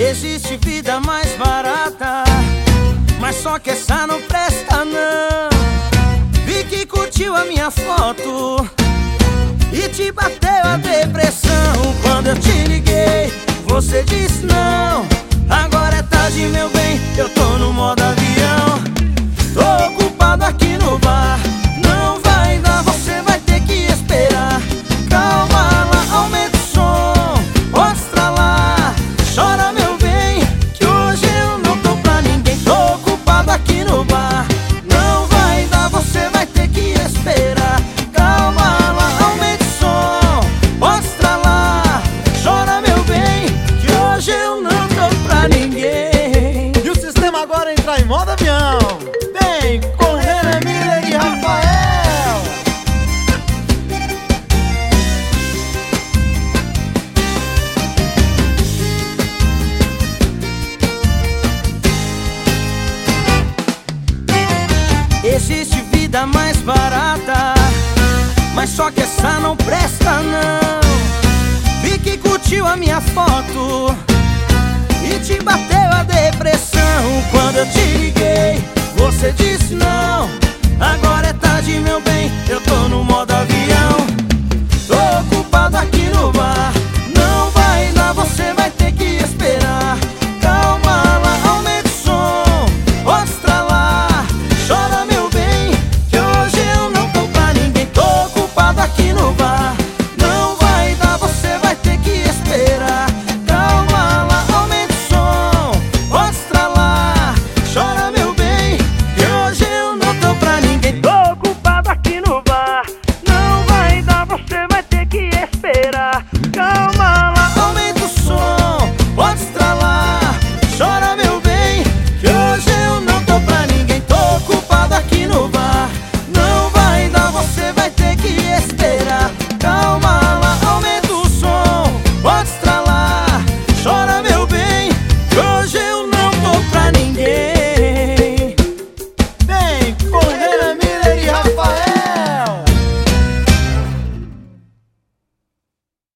Existe vida mais barata, mas só que essa não presta não. Vi que curtiu a minha foto e te bateu a depressão. Quando eu te liguei, você disse não. Agora é tarde, meu bem, eu tô no modo avião. Tô ocupado aqui no bar, não vai dar, você vai ter que esperar. Calma lá, aumenta o som, mostra lá. Chora, meu bem, que hoje eu não tô pra ninguém. Tô ocupado aqui no bar, não vai dar, você vai ter que esperar. Calma lá, aumenta o som, mostra lá. Chora, meu bem, que hoje eu não tô pra ninguém. E o sistema agora entra em modo avião. Vem com Renan Miller e Rafael. Existe vida mais barata, mas só que essa não presta não. Vi que curtiu a minha foto e te bateu a depressão. Quando eu te liguei, você disse não. Agora é tarde, meu bem, eu